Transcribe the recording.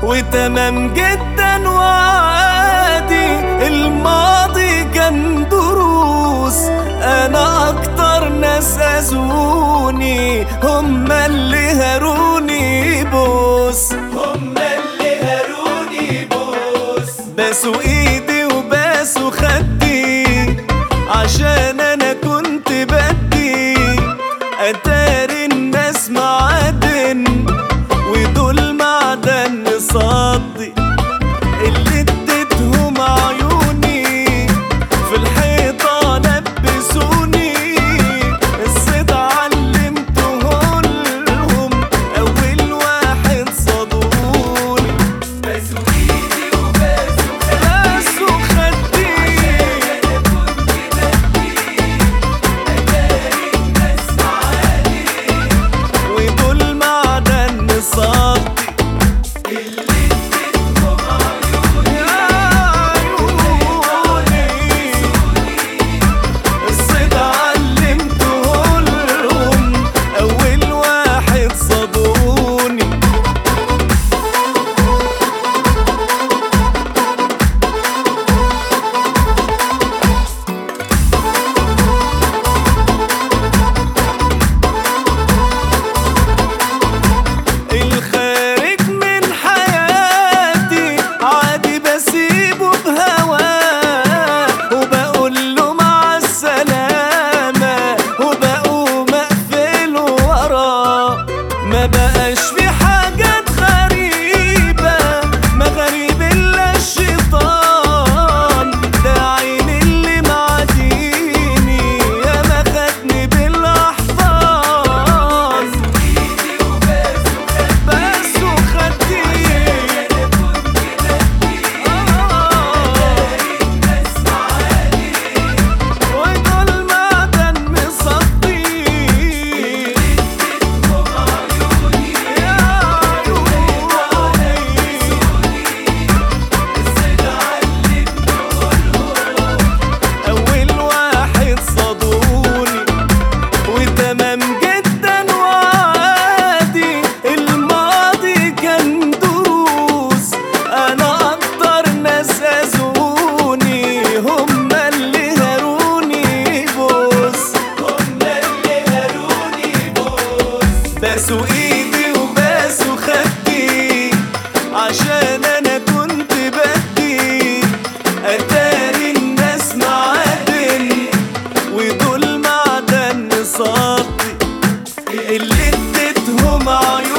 وتمام جدا وعادي. الماضي كان دروس، انا اكتر ناس اذوني هما اللي هروني بوس، هما اللي هروني بوس. باسوا ايدي وباسوا خدي عشان انا كنت بدي اتاري الناس معادن، ودول معدن صدي اللي اديتهم عيوني في الحيطة لبسوني. الصيد علمته لهم اول واحد صادوني. باسوا ايدي وباسوا خدي عشان انا كنت بدي اتاري الناس معادن، ودول معدن صدي ما بقاش في حاجات غريبة، ما غريب إلا الشيطان ده عين اللي معاديني يا ما خدني بالأحضان. باسوا خدي ودول معدن مصدي. تمام جدا وعادي. الماضي كان دروس، انا اكتر ناس اذوني هما اللي هروني بوس، هما اللي هروني بوس. باسوا ايدي وباسوا خدي عشان انا كنت بدي اتاري الناس معادن، ودول معدن صدي اللي اديتهم عيون.